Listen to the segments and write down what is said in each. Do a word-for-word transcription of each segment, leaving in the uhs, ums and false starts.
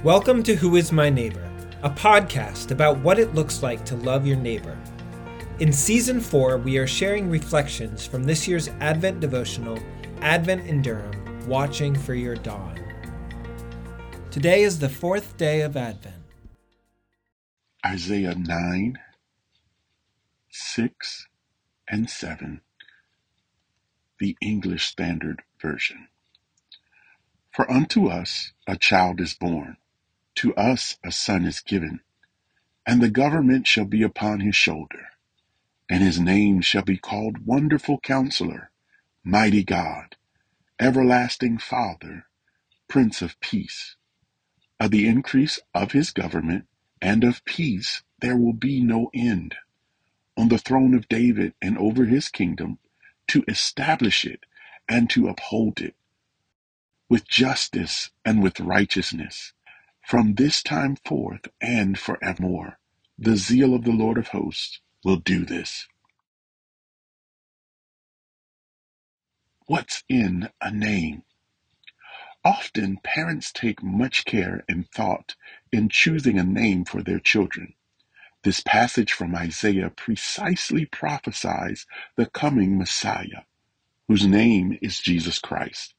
Welcome to Who is My Neighbor, a podcast about what it looks like to love your neighbor. In Season four, we are sharing reflections from this year's Advent devotional, Advent in Durham, Watching for Your Dawn. Today is the fourth day of Advent. Isaiah nine, six, and seven, the English Standard Version. For unto us a child is born, to us a son is given, and the government shall be upon his shoulder, and his name shall be called Wonderful Counselor, Mighty God, Everlasting Father, Prince of Peace. Of the increase of his government and of peace there will be no end, on the throne of David and over his kingdom, to establish it and to uphold it with justice and with righteousness, from this time forth and forevermore. The zeal of the Lord of hosts will do this. What's in a name? Often parents take much care and thought in choosing a name for their children. This passage from Isaiah precisely prophesies the coming Messiah, whose name is Jesus Christ.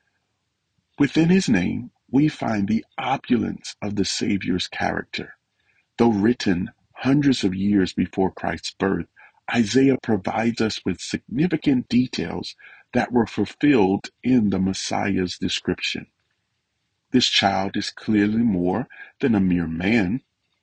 Within his name, we find the opulence of the Savior's character. Though written hundreds of years before Christ's birth, Isaiah provides us with significant details that were fulfilled in the Messiah's description. This child is clearly more than a mere man,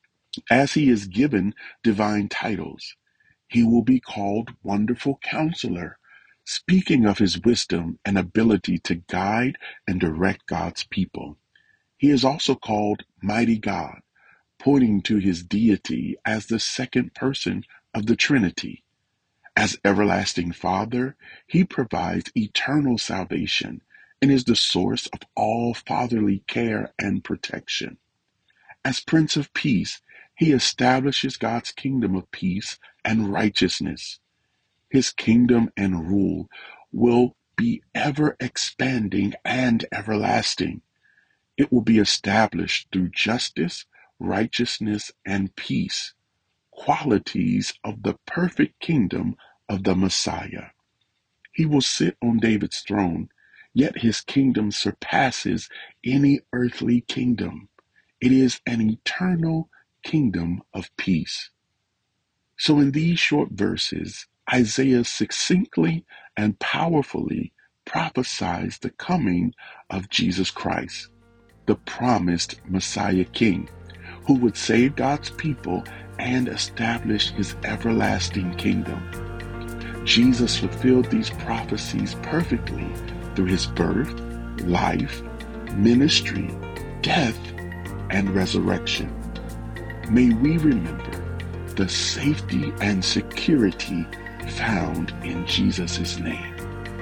as he is given divine titles. He will be called Wonderful Counselor, speaking of his wisdom and ability to guide and direct God's people. He is also called Mighty God, pointing to his deity as the second person of the Trinity. As Everlasting Father, he provides eternal salvation and is the source of all fatherly care and protection. As Prince of Peace, he establishes God's kingdom of peace and righteousness. His kingdom and rule will be ever expanding and everlasting. It will be established through justice, righteousness, and peace, qualities of the perfect kingdom of the Messiah. He will sit on David's throne, yet his kingdom surpasses any earthly kingdom. It is an eternal kingdom of peace. So in these short verses, Isaiah succinctly and powerfully prophesies the coming of Jesus Christ, the promised Messiah King, who would save God's people and establish his everlasting kingdom. Jesus fulfilled these prophecies perfectly through his birth, life, ministry, death, and resurrection. May we remember the safety and security found in Jesus' name.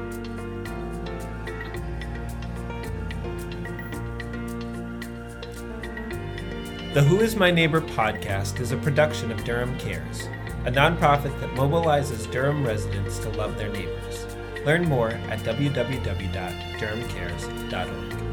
The Who is My Neighbor podcast is a production of Durham Cares, a nonprofit that mobilizes Durham residents to love their neighbors. Learn more at w w w dot durham cares dot org.